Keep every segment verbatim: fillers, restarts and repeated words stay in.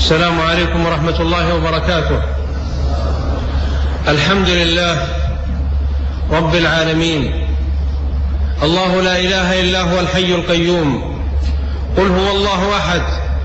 السلام عليكم ورحمة الله وبركاته. الحمد لله رب العالمين، الله لا إله إلا هو الحي القيوم، قل هو الله أحد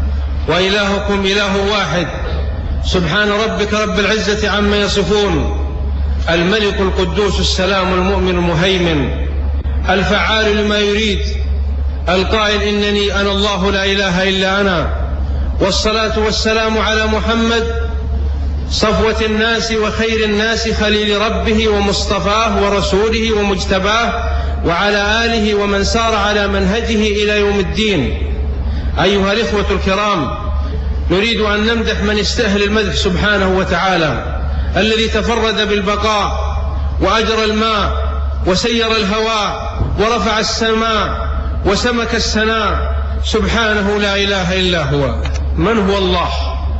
وإلهكم إله واحد، سبحان ربك رب العزة عما يصفون، الملك القدوس السلام المؤمن المهيمن الفعال لما يريد، القائل إنني أنا الله لا إله إلا أنا. والصلاة والسلام على محمد صفوة الناس وخير الناس، خليل ربه ومصطفاه ورسوله ومجتباه، وعلى آله ومن سار على منهجه إلى يوم الدين. أيها الإخوة الكرام، نريد أن نمدح من يستاهل المدح سبحانه وتعالى، الذي تفرد بالبقاء وأجرى الماء وسير الهواء ورفع السماء وسمك السناء، سبحانه لا إله إلا هو. من هو الله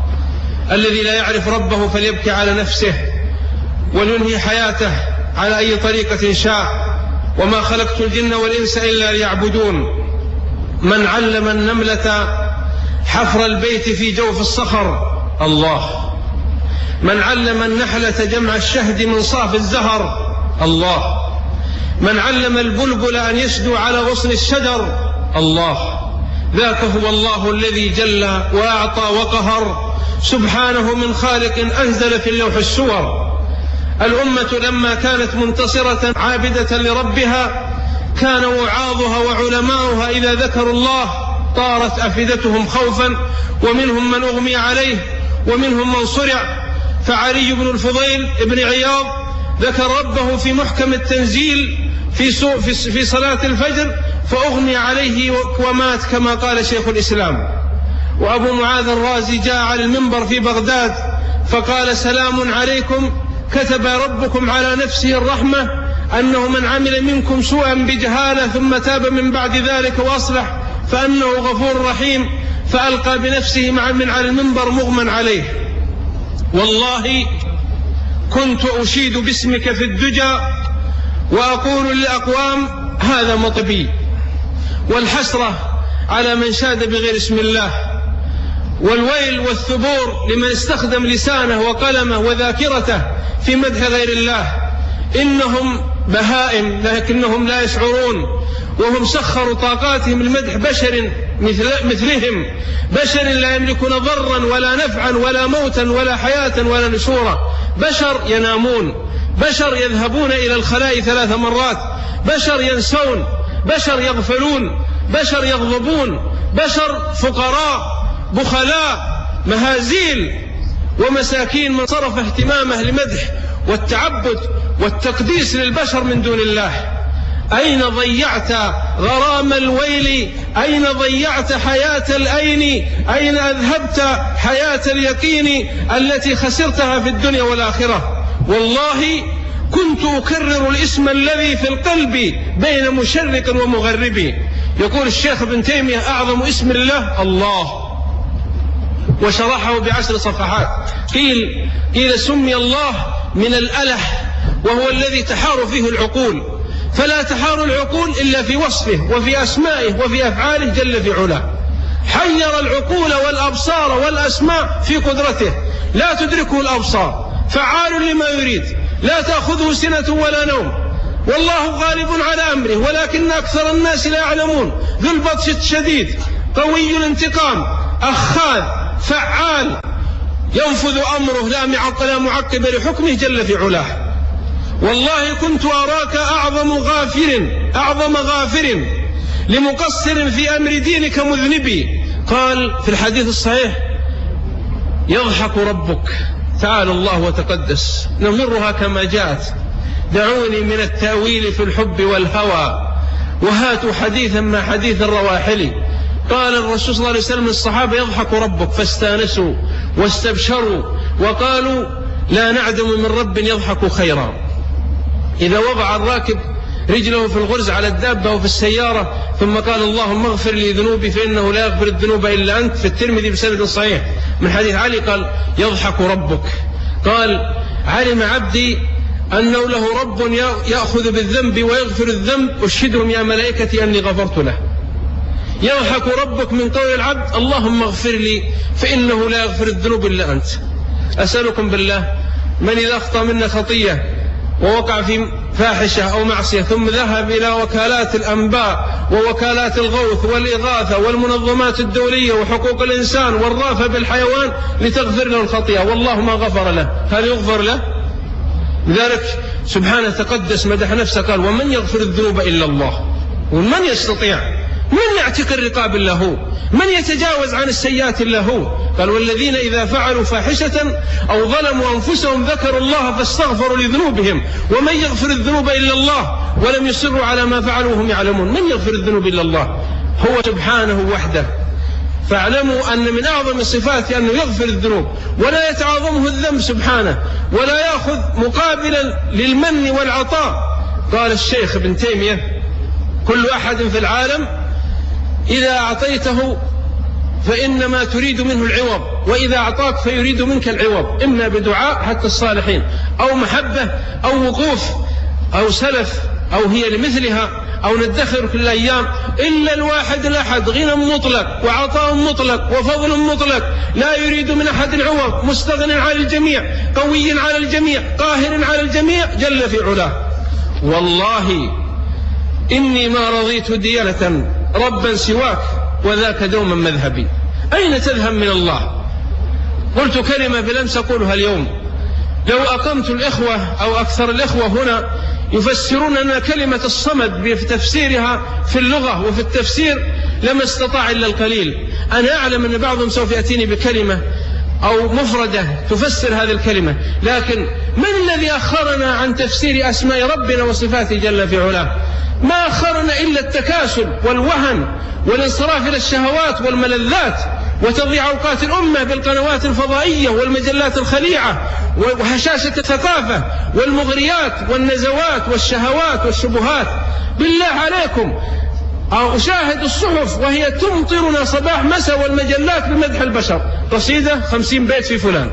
الذي لا يعرف ربه فليبكي على نفسه ولينهي حياته على أي طريقة شاء، وما خلقت الجن والإنس إلا ليعبدون. من علم النملة حفر البيت في جوف الصخر، الله. من علم النحلة جمع الشهد من صاف الزهر، الله. من علم البلبل أن يسدو على غصن الشجر، الله. ذاك هو الله الذي جل وأعطى وقهر، سبحانه من خالق أنزل في اللوح السور. الأمة لما كانت منتصرة عابدة لربها، كان وعاظها وعلماؤها إذا ذكروا الله طارت أفئدتهم خوفا، ومنهم من أغمي عليه ومنهم من صرع. فعلي بن الفضيل بن عياض ذكر ربه في محكم التنزيل في, في صلاة الفجر فأغمي عليه ومات، كما قال شيخ الإسلام. وأبو معاذ الرازي جاء على المنبر في بغداد فقال: سلام عليكم، كتب ربكم على نفسه الرحمة أنه من عمل منكم سوءا بجهالة ثم تاب من بعد ذلك وأصلح فأنه غفور رحيم، فألقى بنفسه مع من على المنبر مغمى عليه: والله كنت أشيد باسمك في الدجى وأقول للأقوام هذا مطبي. والحسرة على من شاد بغير اسم الله، والويل والثبور لمن استخدم لسانه وقلمه وذاكرته في مدح غير الله. إنهم بهائم لكنهم لا يشعرون، وهم سخروا طاقاتهم لمدح بشر مثل مثلهم، بشر لا يملكون ضرا ولا نفعا ولا موتا ولا حياة ولا نشورا، بشر ينامون، بشر يذهبون إلى الخلاء ثلاث مرات، بشر ينسون، بشر يغفلون، بشر يغضبون، بشر فقراء بخلاء مهازيل ومساكين، من صرف اهتمامه لمدح والتعبد والتقديس للبشر من دون الله. أين ضيعت غرام الويل؟ أين ضيعت حياة الأين؟ أين أذهبت حياة اليقين التي خسرتها في الدنيا والآخرة؟ والله كنت أكرر الاسم الذي في القلب بين مشرق ومغرب. يقول الشيخ ابن تيمية: أعظم اسم الله الله، وشرحه بعشر صفحات. قيل قيل سمي الله من الألح، وهو الذي تحار فيه العقول، فلا تحار العقول إلا في وصفه وفي أسمائه وفي أفعاله جل في علاه. حير العقول والأبصار والأسماء في قدرته، لا تدركه الأبصار، فعال لما يريد، لا تأخذه سنة ولا نوم، والله غالب على أمره ولكن أكثر الناس لا يعلمون. ذو البطش الشديد، قوي الانتقام، أخاذ، فعال، ينفذ أمره لا معقب لحكمه جل في علاه. والله كنت أراك أعظم غافر أعظم غافر لمقصر في أمر دينك مذنبي. قال في الحديث الصحيح: يضحك ربك، تعالى الله وتقدس، نمرها كما جاءت، دعوني من التأويل في الحب والهوى وهاتوا حديثا مع حديث الرواحل. قال الرسول صلى الله عليه وسلم للصحابة: يضحك ربك، فاستانسوا واستبشروا وقالوا: لا نعدم من رب يضحك خيرا. إذا وضع الراكب رجله في الغرز على الدابة وفي السيارة ثم قال: اللهم اغفر لي ذنوبي فإنه لا يغفر الذنوب إلا أنت، في الترمذي بسند صحيح من حديث علي قال: يضحك ربك. قال: علم عبدي أنه له رب يأخذ بالذنب ويغفر الذنب، أشهدهم يا ملائكتي أني غفرت له. يضحك ربك من قول العبد اللهم اغفر لي فإنه لا يغفر الذنوب إلا أنت. أسألكم بالله، من إذا أخطأ منا خطية ووقع في فاحشة أو معصية ثم ذهب إلى وكالات الأنباء ووكالات الغوث والإغاثة والمنظمات الدولية وحقوق الإنسان والرافة بالحيوان لتغفر له الخطيئة والله ما غفر له، هل يغفر له؟ لذلك سبحانه تقدس مدح نفسه قال ومن يغفر الذنوب إلا الله. ومن يستطيع؟ من يعتق الرقاب إلا هو؟ من يتجاوز عن السيئات إلا هو؟ قال والذين إذا فعلوا فاحشة أو ظلموا أنفسهم ذكروا الله فاستغفروا لذنوبهم ومن يغفر الذنوب إلا الله ولم يصروا على ما فعلوا وهم يعلمون. من يغفر الذنوب إلا الله؟ هو سبحانه وحده. فاعلموا أن من أعظم الصفات أنه يغفر الذنوب ولا يتعاظمه الذنب سبحانه ولا يأخذ مقابلا للمن والعطاء. قال الشيخ ابن تيمية كل أحد في العالم إذا أعطيته فإنما تريد منه العوض وإذا أعطاك فيريد منك العوض، إما بدعاء حتى الصالحين أو محبة أو وقوف أو سلف أو هي لمثلها أو ندخر كل الأيام. إلا الواحد الأحد غنى مطلق وعطاء مطلق وفضل مطلق لا يريد من أحد العوض، مستغن على الجميع، قوي على الجميع، قاهر على الجميع جل في علاه. والله إني ما رضيت ديانة ربا سواك وذاك دوما مذهبي. أين تذهب من الله؟ قلت كلمة بالأمس أقولها اليوم، لو أقمت الإخوة أو أكثر الإخوة هنا يفسرون أن كلمة الصمد بتفسيرها في اللغة وفي التفسير لما استطاع إلا القليل. أنا أعلم أن بعضهم سوف يأتيني بكلمة أو مفردة تفسر هذه الكلمة، لكن من الذي أخرنا عن تفسير أسماء ربنا وصفاته جل في علاه؟ ما أخرنا إلا التكاسل والوهن والانصراف إلى الشهوات والملذات وتضييع أوقات الأمة بالقنوات الفضائية والمجلات الخليعة وهشاشة الثقافة والمغريات والنزوات والشهوات والشبهات. بالله عليكم أشاهد الصحف وهي تمطرنا صباح مساء والمجلات بمدح البشر، قصيدة خمسين بيت في فلان،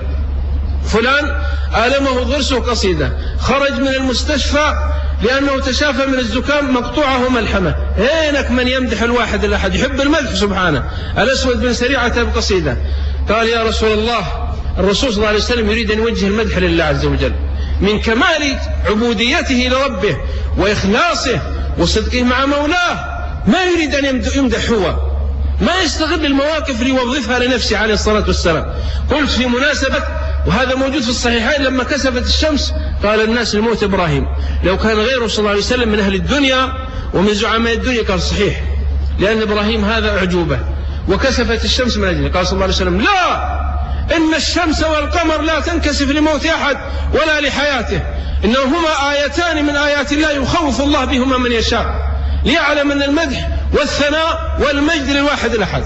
فلان آلمه ضرسه قصيدة، خرج من المستشفى لأنه تشافى من الزكام مقطوعه ملحمة. هينك من يمدح الواحد الأحد يحب المدح سبحانه. الأسود بن سريعة بقصيدة قال يا رسول الله، الرسول صلى الله عليه وسلم يريد أن يوجه المدح لله عز وجل من كمال عبوديته لربه وإخلاصه وصدقه مع مولاه، ما يريد أن يمدح هو، ما يستغل المواقف ليوظفها لنفسه عليه الصلاة والسلام. قلت في مناسبة وهذا موجود في الصحيحين لما كسفت الشمس قال الناس لموت إبراهيم لو كان غيره صلى الله عليه وسلم من أهل الدنيا ومن زعماء الدنيا قال صحيح، لأن إبراهيم هذا أعجوبة وكسفت الشمس من أجله. قال صلى الله عليه وسلم لا، إن الشمس والقمر لا تنكسف لموت أحد ولا لحياته، إنهما آيتان من آيات الله يخوف الله بهما من يشاء ليعلم أن المدح والثناء والمجد للواحد الأحد.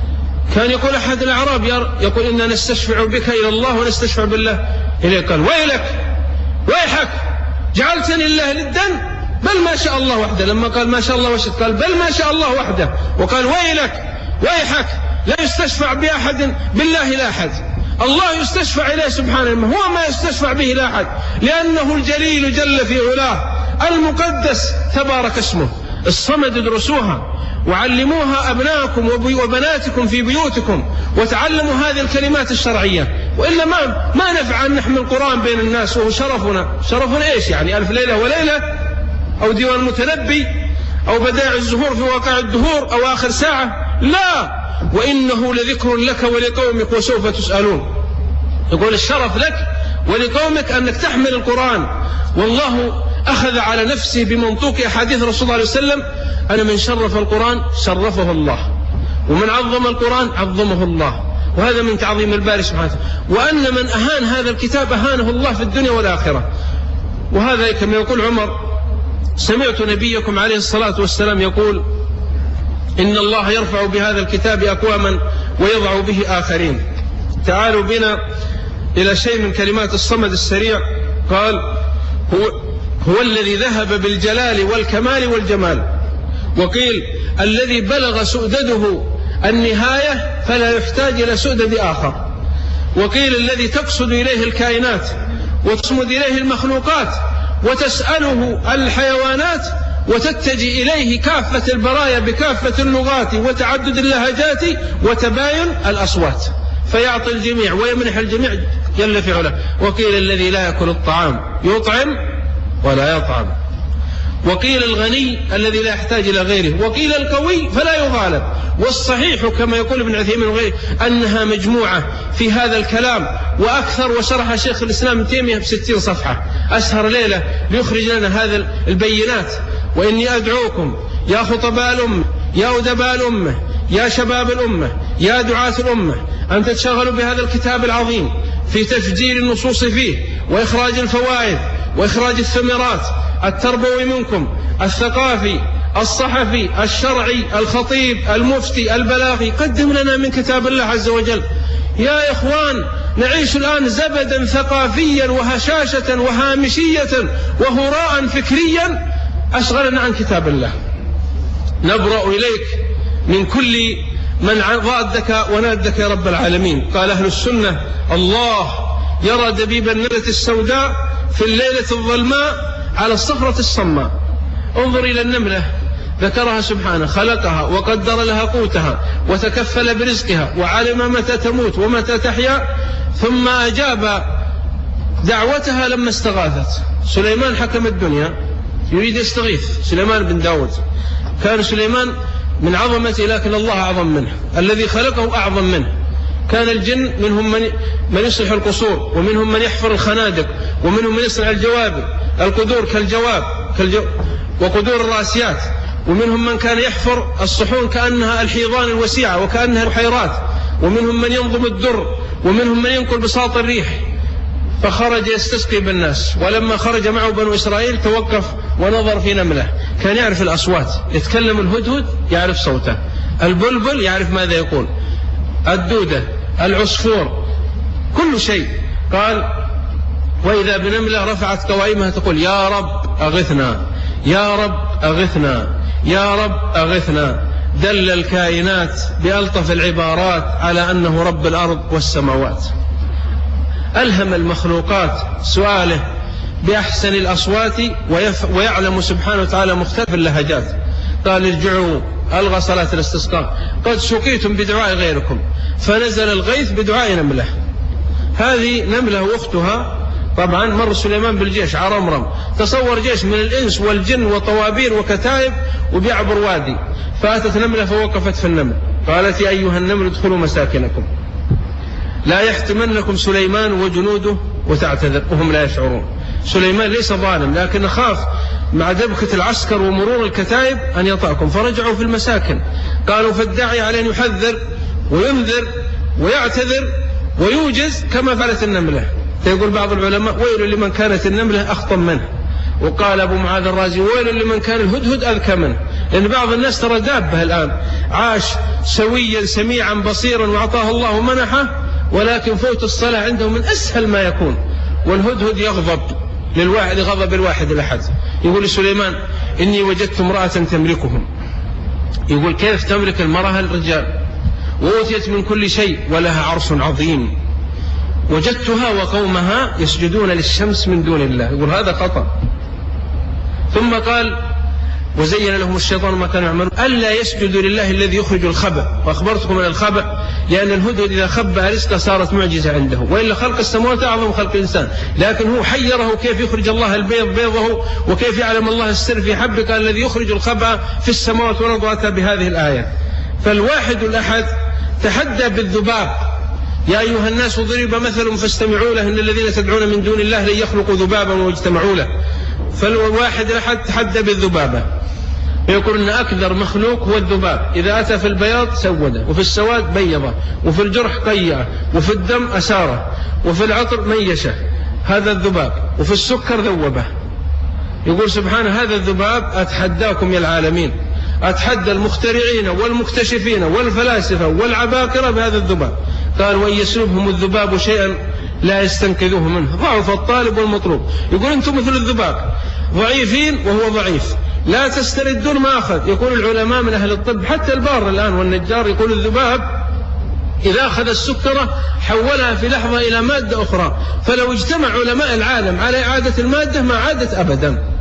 كان يقول أحد الأعراب يقول إننا نستشفع بك إلى الله ونستشفع بالله إليك، قال ويلك ويحك جعلتني الله للدن بل ما شاء الله وحده. لما قال ما شاء الله وشد قال بل ما شاء الله وحده، وقال ويلك ويحك لا يستشفع بأحد بالله لا أحد، الله يستشفع إليه سبحانه، هو ما يستشفع به لا أحد لأنه الجليل جل في علاه المقدس تبارك اسمه. الصمد ادرسوها وعلموها أبنائكم وبناتكم في بيوتكم وتعلموا هذه الكلمات الشرعية، وإلا ما ما نفع أن نحمل القرآن بين الناس وهو شرفنا. شرفنا إيش يعني؟ ألف ليلة وليلة أو ديوان المتنبي أو بدائع الزهور في واقع الدهور أو آخر ساعة؟ لا، وإنه لذكر لك ولقومك وسوف تسألون. يقول الشرف لك ولقومك أنك تحمل القرآن، والله أخذ على نفسه بمنطوق أحاديث رسول الله عليه وسلم أنا من شرف القرآن شرفه الله ومن عظم القرآن عظمه الله، وهذا من تعظيم الباري سبحانه، وأن من أهان هذا الكتاب أهانه الله في الدنيا والآخرة. وهذا كما يقول عمر سمعت نبيكم عليه الصلاة والسلام يقول إن الله يرفع بهذا الكتاب أقواما ويضع به آخرين. تعالوا بنا إلى شيء من كلمات الصمد السريع. قال هو, هو الذي ذهب بالجلال والكمال والجمال، وقيل الذي بلغ سؤدده النهاية فلا يحتاج إلى سؤدد آخر، وقيل الذي تقصد إليه الكائنات وتصمد إليه المخلوقات وتسأله الحيوانات وتتجه إليه كافة البرايا بكافة اللغات وتعدد اللهجات وتباين الأصوات، فيعطي الجميع ويمنح الجميع جل في علاه. وقيل الذي لا يأكل الطعام يطعم ولا يطعم، وقيل الغني الذي لا يحتاج إلى غيره، وقيل القوي فلا يغالب. والصحيح كما يقول ابن عثيمين وغيره أنها مجموعة في هذا الكلام وأكثر، وشرح شيخ الإسلام ابن تيمية بستين صفحة، أسهر ليلة ليخرج لنا هذا البينات. وإني أدعوكم يا خطباء الأمة، يا أدباء الأمة، يا شباب الأمة، يا دعاة الأمة، أن تتشغلوا بهذا الكتاب العظيم في تفجير النصوص فيه وإخراج الفوائد وإخراج الثمرات التربوي منكم، الثقافي، الصحفي، الشرعي، الخطيب، المفتي، البلاغي. قدم لنا من كتاب الله عز وجل. يا إخوان، نعيش الآن زبدا ثقافيا وهشاشة وهامشية وهراء فكريا أشغلنا عن كتاب الله. نبرأ إليك من كل من ضادك ونادك يا رب العالمين. قال أهل السنة: الله يرى دبيب النملة السوداء في الليلة الظلماء على الصخرة الصماء. انظر إلى النملة، ذكرها سبحانه، خلقها وقدر لها قوتها وتكفل برزقها وعلم متى تموت ومتى تحيا، ثم أجاب دعوتها لما استغاثت. سليمان حكم الدنيا يريد يستغيث، سليمان بن داود. كان سليمان من عظمته لكن الله أعظم منه، الذي خلقه أعظم منه. كان الجن منهم من من يصلح القصور، ومنهم من يحفر الخنادق، ومنهم من يصنع الجواب القدور كالجواب كالجو وقدور الراسيات، ومنهم من كان يحفر الصحون كأنها الحيضان الوسيعة وكأنها البحيرات، ومنهم من ينظم الدر، ومنهم من ينقل بساط الريح. فخرج يستسقي بالناس، ولما خرج معه بنو إسرائيل توقف ونظر في نملة. كان يعرف الأصوات، يتكلم الهدهد يعرف صوته، البلبل يعرف ماذا يقول، الدودة، العصفور، كل شيء. قال: وإذا بنملة رفعت قوائمها تقول: يا رب أغثنا، يا رب أغثنا، يا رب أغثنا. دل الكائنات بألطف العبارات على أنه رب الأرض والسماوات. ألهم المخلوقات سؤاله بأحسن الأصوات، ويعلم سبحانه وتعالى مختلف اللهجات. قال: ارجعوا، ألغى صلاة الاستسقاء، قد سقيتم بدعاء غيركم، فنزل الغيث بدعاء نملة. هذه نملة وأختها. طبعا مر سليمان بالجيش عرمرم، تصور جيش من الإنس والجن وطوابير وكتائب وبيعبر وادي، فأتت نملة فوقفت في النمل، قالت: يا أيها النمل ادخلوا مساكنكم لا يحتمنكم سليمان وجنوده وتعتذر وهم لا يشعرون. سليمان ليس ظالم، لكن خاف مع دبكة العسكر ومرور الكتائب أن يطأكم، فرجعوا في المساكن. قالوا: فالداعي عليه أن يحذر وينذر ويعتذر ويوجز كما فعلت النملة. يقول بعض العلماء: ويل لمن كانت النملة أخطم منه. وقال أبو معاذ الرازي: ويل لمن كان الهدهد أذكى منه. لأن بعض الناس ترى دابة الآن، عاش سويا سميعا بصيرا وأعطاه الله منحه، ولكن فوت الصلاة عنده من أسهل ما يكون. والهدهد يغضب للواحد غضب الواحد الأحد. يقول لسليمان: إني وجدت امرأة تملكهم. يقول: كيف تملك المرأة الرجال؟ وأوتيت من كل شيء ولها عرش عظيم، وجدتها وقومها يسجدون للشمس من دون الله. يقول: هذا خطأ. ثم قال: وزين لهم الشيطان ما كانوا يعملون ألا يسجدوا لله الذي يخرج الخبأ. وأخبرتكم عن الخبأ لأن الهدهد إذا خبأ رزقه صارت معجزة عنده، وإلا خلق السماوات أعظم خلق الإنسان، لكن هو حيره كيف يخرج الله البيض بيضه، وكيف يعلم الله السر في حبك الذي يخرج الخبأ في السماوات والأرض. أتى بهذه الآية. فالواحد الأحد تحدى بالذباب: يا أيها الناس ضرب مثل فاستمعوا له، إن الذين تدعون من دون الله لن يخلقوا ذبابا واجتمعوا له. فالواحد الأحد تحدى بالذبابة، يقول أن أكثر مخلوق هو الذباب. إذا أتى في البياض سوده، وفي السواد بيضه، وفي الجرح قيعه، وفي الدم أساره، وفي العطر ميشه. هذا الذباب. وفي السكر ذوبه. يقول سبحانه: هذا الذباب أتحداكم يا العالمين، أتحدى المخترعين والمكتشفين والفلاسفة والعباقرة بهذا الذباب. قال: وإن يسلبهم الذباب شيئا لا يستنقذوه منه، ضعف الطالب والمطلوب. يقول: أنتم مثل الذباب، ضعيفين وهو ضعيف، لا تستردون ما أخذ. يقول العلماء من أهل الطب، حتى البار الآن والنجار، يقول الذباب إذا أخذ السكرة حولها في لحظة إلى مادة أخرى، فلو اجتمع علماء العالم على إعادة المادة ما عادت أبدا.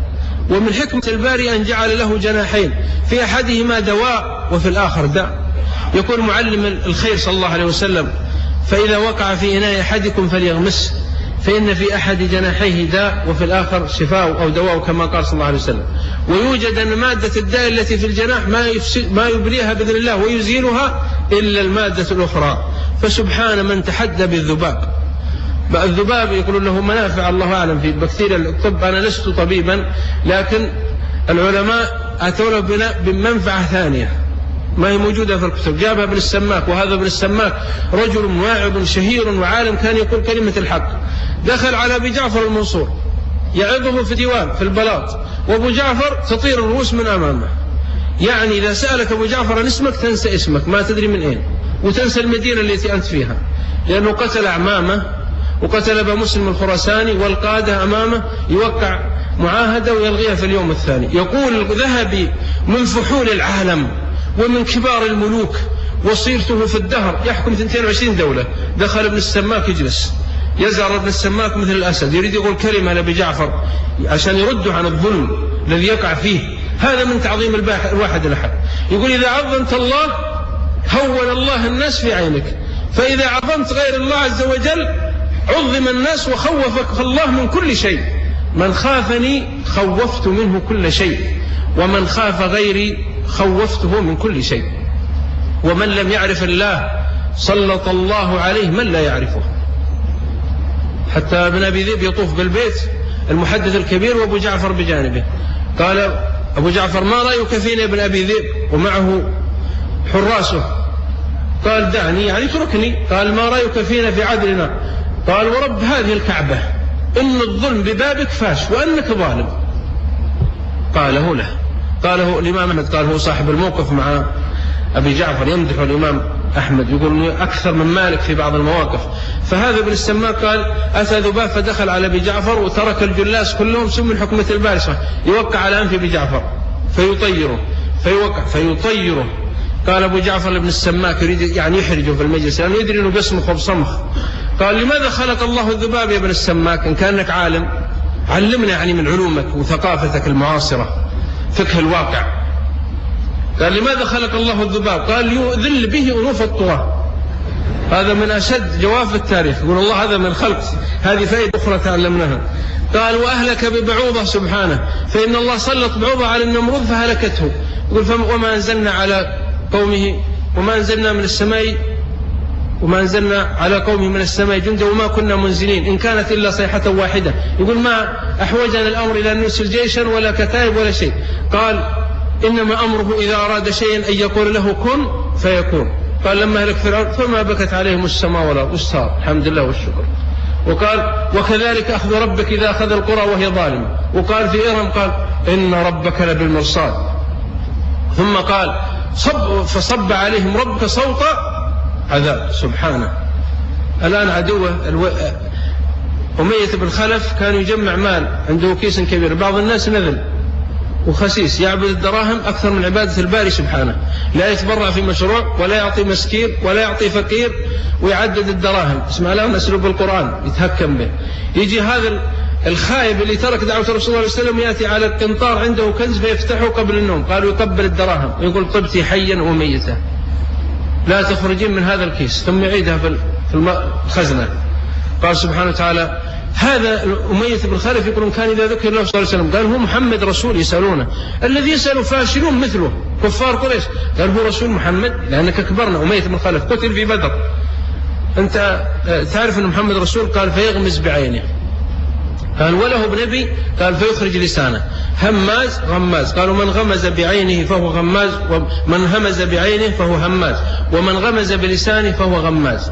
ومن حكمة الباري أن جعل له جناحين، في أحدهما دواء وفي الآخر داء. يقول معلم الخير صلى الله عليه وسلم: فإذا وقع في إناء أحدكم فليغمسه، فإن في أحد جناحيه داء وفي الآخر شفاء أو دواء، كما قال صلى الله عليه وسلم. ويوجد أن مادة الداء التي في الجناح ما, ما يبريها بإذن الله ويزيلها إلا المادة الأخرى. فسبحان من تحدى بالذباب. الذباب يقولون له منافع الله أعلم في بكتيريا الطب، أنا لست طبيبا، لكن العلماء أتوا بمنفعة ثانية ما هي موجودة في الكتب. جابها ابن السماك، وهذا ابن السماك رجل واعظ شهير وعالم كان يقول كلمة الحق. دخل على أبي جعفر المنصور يعظه في ديوان في البلاط، وأبو جعفر تطير الرؤوس من أمامه. يعني إذا سألك أبو جعفر عن اسمك تنسى اسمك، ما تدري من أين، وتنسى المدينة التي أنت فيها، لأنه قتل أعمامه وقتل أبا مسلم الخراساني والقادة أمامه، يوقع معاهدة ويلغيها في اليوم الثاني. يقول: ذهبي من فحول العالم ومن كبار الملوك وصيرته في الدهر يحكم اثنتين وعشرين دولة. دخل ابن السماك يجلس يزعر ابن السماك مثل الأسد، يريد يقول كلمة لأبي جعفر عشان يرده عن الظلم الذي يقع فيه. هذا من تعظيم الواحد الأحد. يقول: إذا عظمت الله هون الله الناس في عينك، فإذا عظمت غير الله عز وجل عظم الناس وخوفك الله من كل شيء. من خافني خوفت منه كل شيء، ومن خاف غيري خوفته من كل شيء. ومن لم يعرف الله سلط الله عليه من لا يعرفه. حتى ابن أبي ذئب يطوف بالبيت المحدث الكبير وأبو جعفر بجانبه، قال أبو جعفر: ما رأيك فينا ابن أبي ذئب ومعه حراسه؟ قال: دعني، يعني تركني. قال: ما رأيك فينا في عدلنا؟ قال: ورب هذه الكعبة إن الظلم ببابك فاش وأنك ظالم. قاله له قاله الإمام أحمد، قال هو صاحب الموقف مع أبي جعفر، يمدح الإمام أحمد، يقول أكثر من مالك في بعض المواقف. فهذا ابن السماك قال: أتى ذباب فدخل على أبي جعفر وترك الجلاس كلهم ثم من حكمة البارصة يوقع على أنف أبي جعفر فيطيره فيوقع فيطيره. قال أبو جعفر لابن السماك يريد يعني يحرجه في المجلس لأنه يعني يدري أنه بيصمخ وبصمخ. قال: لماذا خلق الله الذباب يا ابن السماك إن كانك عالم؟ علمنا يعني من علومك وثقافتك المعاصرة فقه الواقع. قال: لماذا خلق الله الذباب؟ قال: يؤذل به أنوف الطغاة. هذا من أشد جواف التاريخ. يقول الله هذا من خلق، هذه فائدة أخرى تعلمناها. قال: وأهلك ببعوضة سبحانه، فإن الله سلط بعوضة على النمرود فهلكته. يقول: وما أنزلنا على قومه وما أنزلنا من السماء وما أنزلنا على قومه من السماء جندا وما كنا منزلين إن كانت إلا صيحة واحدة. يقول: ما أحوجنا الأمر إلى أن نرسل جيشا ولا كتائب ولا شيء. قال: إنما أمره إذا أراد شيئا أن يقول له كن فيكون. قال: لما هلك فرعون فما بكت عليهم السماء والأرض والصار، الحمد لله والشكر. وقال: وكذلك أخذ ربك إذا أخذ القرى وهي ظالمة. وقال في إرم قال: إن ربك لبالمرصاد. ثم قال: صب فصب عليهم ربك صوت عذاب. سبحانه. الآن عدوه الو... أمية بن خلف كان يجمع مال، عنده كيس كبير. بعض الناس نذل وخسيس يعبد الدراهم أكثر من عبادة الباري سبحانه، لا يتبرع في مشروع ولا يعطي مسكين ولا يعطي فقير ويعدد الدراهم. اسمع لهم أسلوب القرآن يتهكم به. يجي هذا الخايب اللي ترك دعوة رسول الله صلى الله عليه وسلم يأتي على القنطار عنده كنز فيفتحه قبل النوم، قالوا يقبل الدراهم ويقول: طبتي حيا وميتا لا تخرجين من هذا الكيس، ثم يعيدها في الخزنة. قال سبحانه وتعالى: هذا أمية بن خلف يقولون كان إذا ذكر الله صلى الله عليه وسلم قال: هو محمد رسول يسألونه، الذي يسأل فاشلون مثله كفار قريش. قال: هو رسول محمد لأنك أكبرنا. أمية بن خلف قتل في بدر، أنت تعرف أن محمد رسول؟ قال: فيغمز بعينه. قال: وله بنبي؟ قال: فيخرج لسانه. هماز غماز. قالوا: من غمز بعينه فهو غماز، ومن همز بعينه فهو هماز، ومن غمز بلسانه فهو غماز.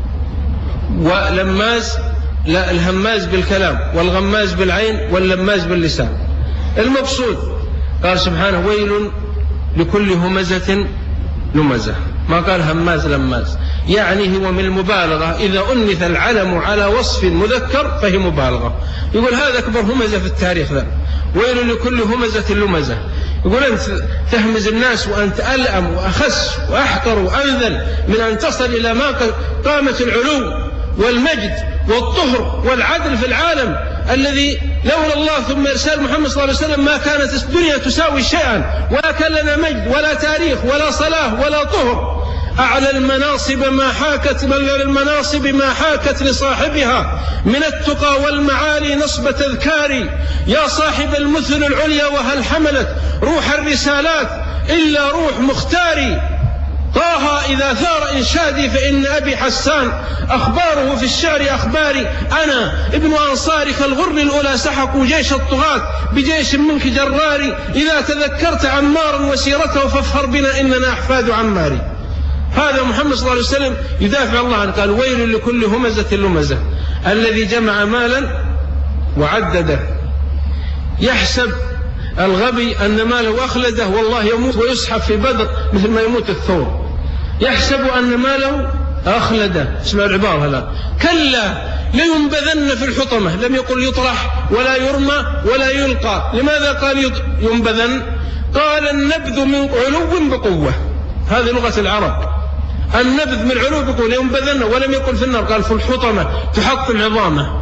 ولماز لا، الهماز بالكلام والغماز بالعين واللماز باللسان. المقصود قال سبحانه: ويل لكل همزة لمزة، ما قال هماز لماز. يعني هو من المبالغة، إذا أنث العلم على وصف مذكر فهي مبالغة. يقول هذا أكبر همزة في التاريخ ذا، ويل لكل همزة لمزة. يقول أنت تهمز الناس وأنت ألأم وأخس وأحقر وأنذل من أن تصل إلى ما قامت العلو والمجد والطهر والعدل في العالم الذي لولا الله ثم إرسال محمد صلى الله عليه وسلم ما كانت الدنيا تساوي شيئا، ولا كان لنا مجد ولا تاريخ ولا صلاة ولا طهر. أعلى المناصب ما حاكت أعلى المناصب ما حاكت لصاحبها من التقى والمعالي نصب تذكاري. يا صاحب المثل العليا وهل حملت روح الرسالات إلا روح مختاري. طه إذا ثار إنشادي فإن أبي حسان أخباره في الشعر أخباري. أنا ابن أنصارك الغر الأولى سحقوا جيش الطغاة بجيش منك جراري. إذا تذكرت عمارا وسيرته فافخر بنا إننا أحفاد عماري. هذا محمد صلى الله عليه وسلم يدافع الله عنه، قال ويل لكل همزة لمزة الذي جمع مالا وعدده. يحسب الغبي أن ماله أخلده والله يموت ويسحب في بدر مثل ما يموت الثور. يحسب أن ماله أخلده، اسمع العبارة لا كلا لينبذن في الحطمة. لم يقل يطرح ولا يرمى ولا يلقى. لماذا قال ينبذن؟ قال النبذ من علو بقوة، هذه لغة العرب. النبذ من علو بقوة ينبذن، ولم يقل في النار، قال في الحطمة تحطم عظامه.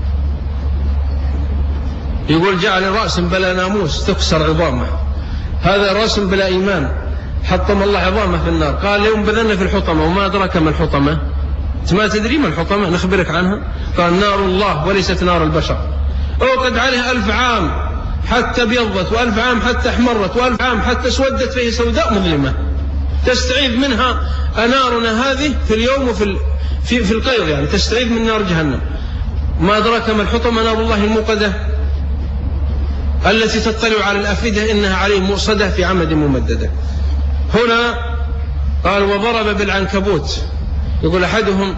يقول جعل رأس بلا ناموس تكسر عظامه، هذا رأس بلا إيمان حطم الله عظامه في النار. قال لينبذن في الحطمة. وما أدراك ما الحطمة؟ ما تدري ما الحطمة؟ نخبرك عنها. قال نار الله وليست نار البشر. أوقد عليها ألف عام حتى ابيضت، وألف عام حتى احمرت، وألف عام حتى اسودت فيه سوداء مظلمة. تستعيذ منها نارنا هذه في اليوم وفي في, في القيض، يعني تستعيذ من نار جهنم. ما أدراك ما الحطمة؟ نار الله الموقدة التي تطلع على الأفئدة إنها عليهم مؤصدة في عمد ممددة. هنا قال وضرب بالعنكبوت. يقول أحدهم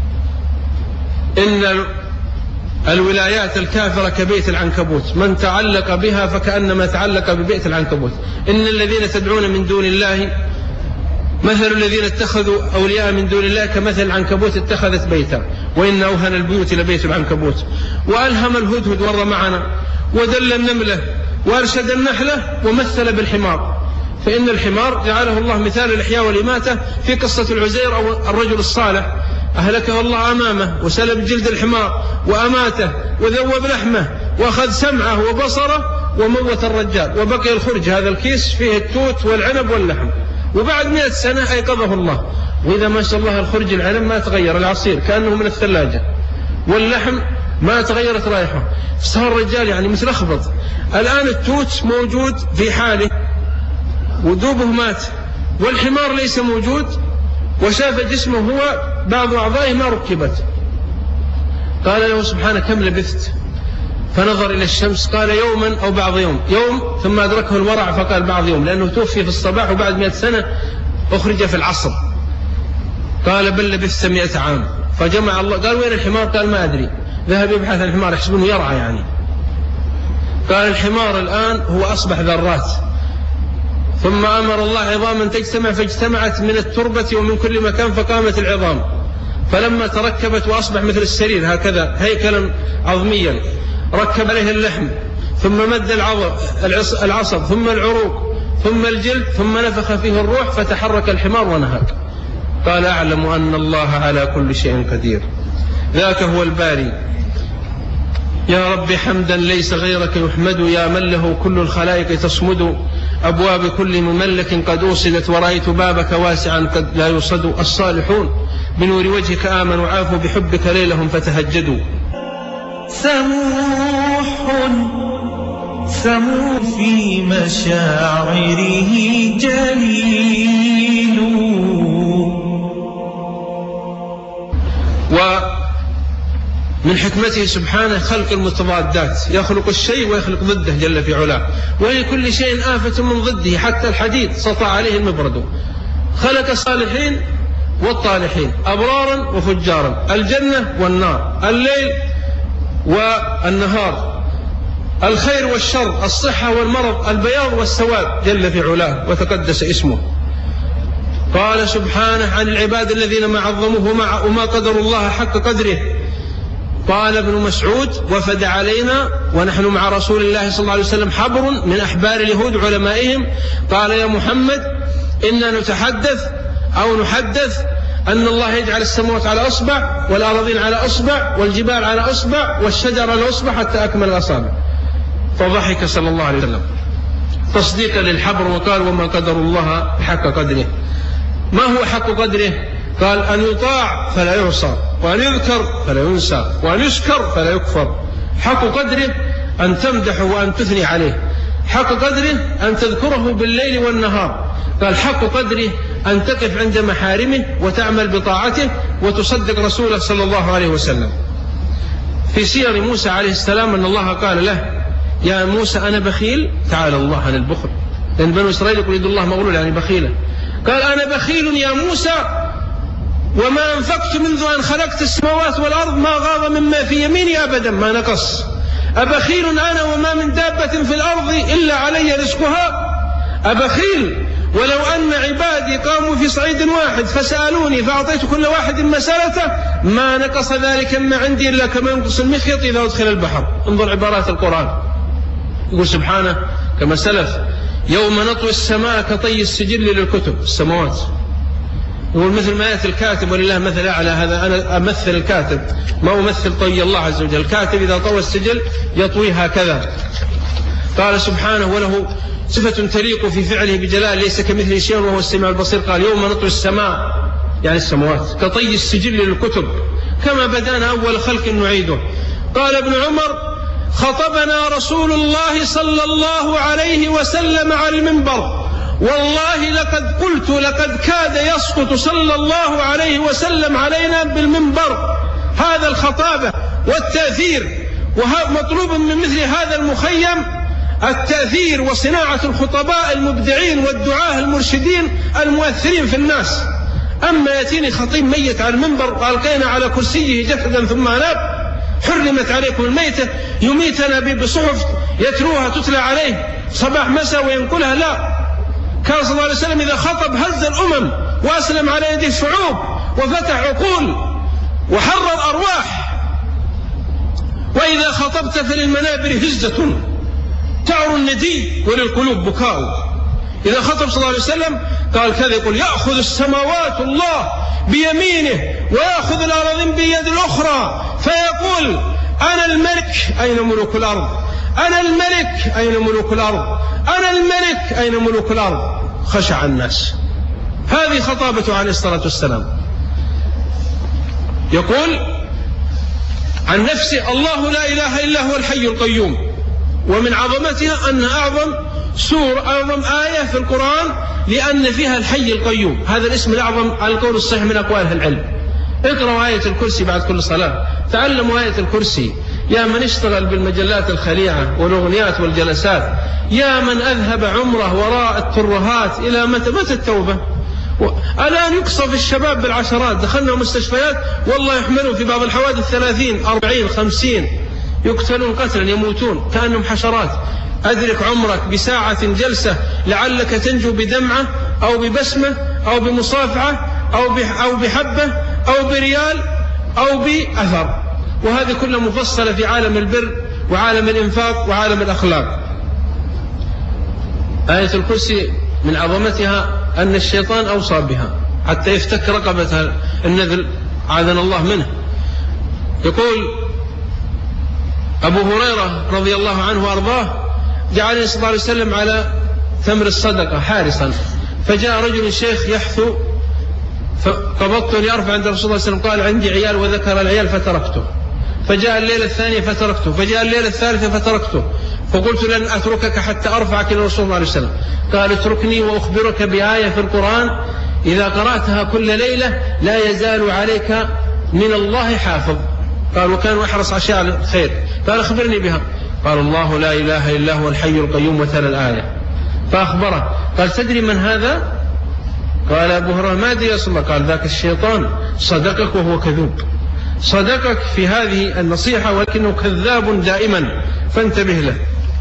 إن الولايات الكافرة كبيت العنكبوت، من تعلق بها فكأنما تعلق ببيت العنكبوت. إن الذين تدعون من دون الله مثل الذين اتخذوا أولياء من دون الله كمثل العنكبوت اتخذت بيتا وإن أوهن البيوت لبيت العنكبوت. وألهم الهدهد مر معنا ودل النملة وأرشد النحلة ومثل بالحمار. فإن الحمار جعله الله مثال الإحياء والإماتة في قصة العزير أو الرجل الصالح، أهلكه الله أمامه وسلب جلد الحمار وأماته وذوب لحمه وأخذ سمعه وبصره وموت الرجال، وبقي الخرج هذا الكيس فيه التوت والعنب واللحم. وبعد مئة سنة أيقظه الله، وإذا ما شاء الله الخرج العنب ما تغير، العصير كأنه من الثلاجة، واللحم ما تغيرت رائحه. صار الرجال يعني متلخبط. الآن التوت موجود في حاله ودوبه مات، والحمار ليس موجود، وشاف جسمه هو بعض أعضائه ما ركبت. قال له سبحانه كم لبثت؟ فنظر إلى الشمس قال يوما أو بعض يوم. يوم ثم أدركه الورع فقال بعض يوم، لأنه توفي في الصباح وبعد مئة سنة أخرج في العصر. قال بل لبثت مئة عام. فجمع الله. قال وين الحمار؟ قال ما أدري. ذهب يبحث عن الحمار يحسبونه يرعى يعني. قال الحمار الآن هو أصبح ذرات. ثم أمر الله عظاما تجتمع فاجتمعت من التربة ومن كل مكان فقامت العظام، فلما تركبت وأصبح مثل السرير هكذا هيكلا عظميا، ركب عليه اللحم ثم مد العصب ثم العروق ثم الجلد ثم نفخ فيه الروح فتحرك الحمار ونهك. قال أعلم أن الله على كل شيء قدير. ذاك هو الباري. يا رب حمدا ليس غيرك يحمد، يا من له كل الخلائق تصمد. أبواب كل مملك قد أوصدت، ورأيت بابك واسعا قد لا يصد. الصالحون بنور وجهك آمنوا عافوا، بحبك ليلهم فتهجدوا. سموح سموح في مشاعره جليل. ومن حكمته سبحانه خلق المتضادات، يخلق الشيء ويخلق ضده جل في علاه، ولكل شيء آفة من ضده، حتى الحديد سطع عليه المبرد. خلق الصالحين والطالحين، أبرارا وفجارا، الجنة والنار، الليل والنهار، الخير والشر، الصحة والمرض، البياض والسواد جل في علاه وتقدس اسمه. قال سبحانه عن العباد الذين ما عظموه وما قدروا الله حق قدره. قال ابن مسعود وفد علينا ونحن مع رسول الله صلى الله عليه وسلم حبر من أحبار اليهود علمائهم. قال يا محمد إنا نتحدث أو نحدث أن الله يجعل السماوات على أصبع والأراضين على أصبع والجبال على أصبع والشجر على أصبع حتى أكمل الأصابع. فضحك صلى الله عليه وسلم تصديقا للحبر وقال: وما قدر الله حق قدره. ما هو حق قدره؟ قال: أن يطاع فلا يعصى، وأن يذكر فلا ينسى، وأن يشكر فلا يكفر. حق قدره أن تمدح وأن تثني عليه، حق قدره أن تذكره بالليل والنهار. قال: حق قدره أن تقف عند محارمه وتعمل بطاعته وتصدق رسوله صلى الله عليه وسلم. في سير موسى عليه السلام أن الله قال له: يا موسى أنا بخيل. تعالى الله عن البخل، لأن بنو إسرائيل يقول يد الله مغلولة يعني بخيلة. قال: أنا بخيل يا موسى، وما أنفقت منذ أن خلقت السماوات والأرض ما غاض مما في يميني أبدا ما نقص. أبخيل أنا وما من دابة في الأرض إلا علي رزقها. أبخيل ولو أن عبادي قاموا في صعيد واحد فسألوني فأعطيت كل واحد مسألته ما نقص ذلك ما عندي إلا كما ينقص المخيط إذا أدخل البحر. انظر عبارات القرآن، يقول سبحانه كما سلف: يوم نطوي السماء كطي السجل للكتب. السماوات يقول مثل ما يأتي الكاتب ولله مثل أعلى. هذا أنا أمثل الكاتب ما أمثل طي الله عز وجل. الكاتب إذا طوى السجل يطوي هكذا. قال سبحانه: وله صفة تليق في فعله بجلال ليس كمثله شيء وهو السميع البصير. قال: يوم نطوي السماء يعني السماوات كطي السجل للكتب كما بدأنا أول خلق نعيده. قال ابن عمر: خطبنا رسول الله صلى الله عليه وسلم على المنبر، والله لقد قلت لقد كاد يسقط صلى الله عليه وسلم علينا بالمنبر. هذا الخطابة والتأثير، ومطلوب من مثل هذا المخيم التأثير وصناعة الخطباء المبدعين والدعاة المرشدين المؤثرين في الناس. أما يأتيني خطيب ميت على المنبر وألقينا على كرسيه جسدا ثم أناب، حرمت عليكم الميتة، يميتنا بصحف يتلوها تتلى عليه صباح مساء وينقلها. لا، كان صلى الله عليه وسلم إذا خطب هز الأمم وأسلم على يد الشعوب وفتح عقول وحرر أرواح. وإذا خطبت فللمنابر هزة تعر الندي وللقلوب بكاء. إذا خطب صلى الله عليه وسلم قال كذا، يقول: يأخذ السماوات الله بيمينه ويأخذ الأرض بيد الأخرى فيقول: أنا الملك أين ملوك الأرض؟ أنا الملك أين ملوك الأرض؟ أنا الملك أين ملوك الأرض؟ خشع الناس. هذه خطابته عليه الصلاة والسلام. يقول عن نفسه: الله لا إله إلا هو الحي القيوم. ومن عظمتها أن أعظم سورة أعظم آية في القرآن لأن فيها الحي القيوم، هذا الاسم الأعظم على القول الصحيح من أقوال أهل العلم. اقرأوا آية الكرسي بعد كل صلاة، تعلموا آية الكرسي. يا من اشتغل بالمجلات الخليعة والأغنيات والجلسات، يا من أذهب عمره وراء الترهات، إلى متى متى التوبة؟ الآن يقصف الشباب بالعشرات، دخلنا مستشفيات والله يحملون في بعض الحوادث ثلاثين أربعين خمسين، يقتلون قتلا يموتون كأنهم حشرات. أدرك عمرك بساعة جلسة لعلك تنجو بدمعة أو ببسمة أو بمصافعة أو بحبة أو بريال أو بأثر. وهذه كلها مفصلة في عالم البر وعالم الإنفاق وعالم الأخلاق. آية الكرسي من عظمتها أن الشيطان أوصى بها حتى يفتك رقبة النذل عاذنا الله منه. يقول أبو هريرة رضي الله عنه وأرضاه: جعلني صلى الله عليه وسلم على تمر الصدقة حارسا، فجاء رجل شيخ يحثو فقبضته لأرفع عند رسول الله صلى الله عليه وسلم، قال: عندي عيال، وذكر العيال فتركته. فجاء الليلة الثانية فتركته، فجاء الليلة الثالثة فتركته، فقلت: لن أتركك حتى أرفعك إلى رسول الله عليه وسلم. قال: اتركني وأخبرك بآية في القرآن إذا قرأتها كل ليلة لا يزال عليك من الله حافظ. قال: وكان أحرص أشياء الخير. قال: أخبرني بها. قال: الله لا إله إلا هو الحي القيوم، وتلا الآية. فأخبره. قال: تدري من هذا؟ قال أبو هريرة: ما أدري يا رسول الله. قال: ذاك الشيطان صدقك وهو كذوب، صدقك في هذه النصيحة ولكنه كذاب دائما، فانتبه له.